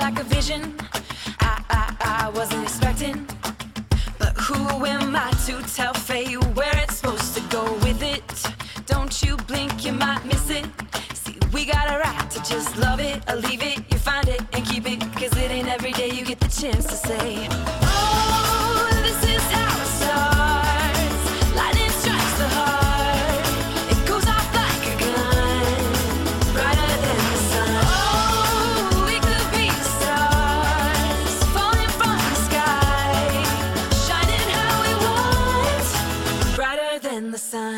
like a vision. I wasn't expecting, but who am I to tell fate where it's supposed to go with it? Don't you blink, you might miss it. See, we got a right to just love it or leave it. You find it and keep it, 'cause it ain't every day you get the chance to say, oh, this is how it starts. Lightning strikes the heart, it goes off like a gun, brighter than the sun. Oh, we could be stars, falling from the sky, shining how we want, brighter than the sun.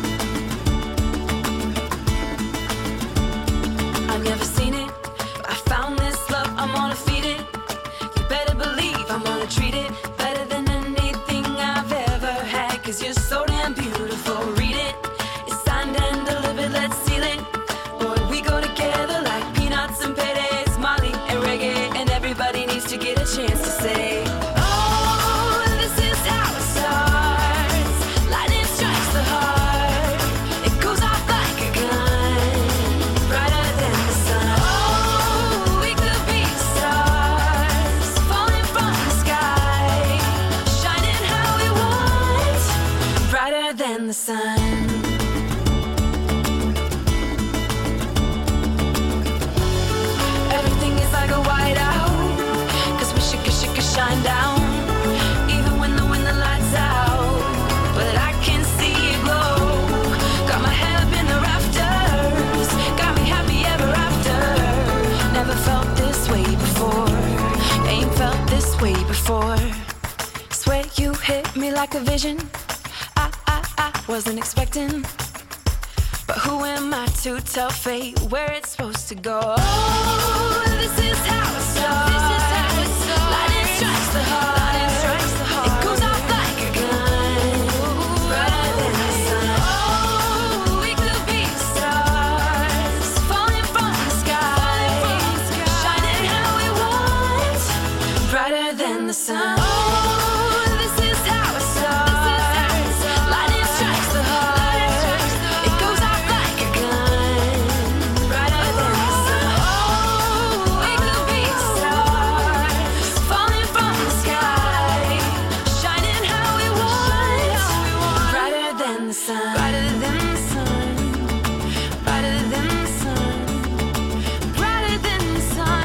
I've never seen it, but I found this love, I'm gonna feed it. You better believe I'm gonna treat it better than anything I've ever had, 'cause you're so damn beautiful. Read it, it's signed and delivered, let's seal it. Boy, we go together like peanuts and paydays, Molly and reggae, and everybody needs to get a chance to say, oh, this is how it starts. Lightning strikes the heart, it goes off like a gun, brighter than the sun. Oh, we could be stars, falling from the sky, shining how we want, brighter than the sun. Everything is like a whiteout, 'cause we should shine down, even when the lights out. But I can see it glow, got my head up in the rafters, got me happy ever after. Never felt this way before, ain't felt this way before. Swear you hit me like a vision. I wasn't expecting, but who am I to tell fate where it's supposed to go? Oh, this is how it starts. Lightning strikes the heart, it goes off like a gun, brighter than the sun. Oh, we could be stars, falling from the sky, shining how we want, brighter than the sun. Oh, this is how it starts. Lightning strikes the heart, it goes off like a gun, brighter than the sun. Oh, we could be stars, falling from the sky, shining how we want, brighter than the sun. Brighter than the sun, brighter than the sun, brighter than the sun.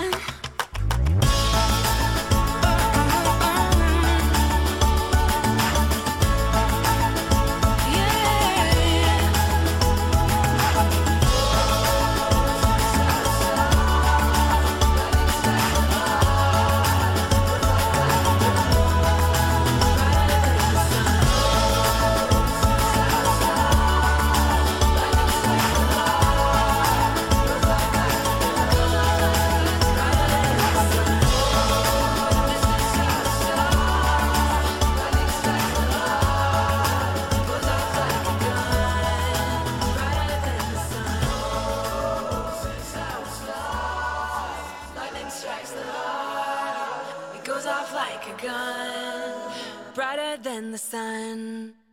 Lightning strikes the heart, it goes off like a gun, brighter than the sun.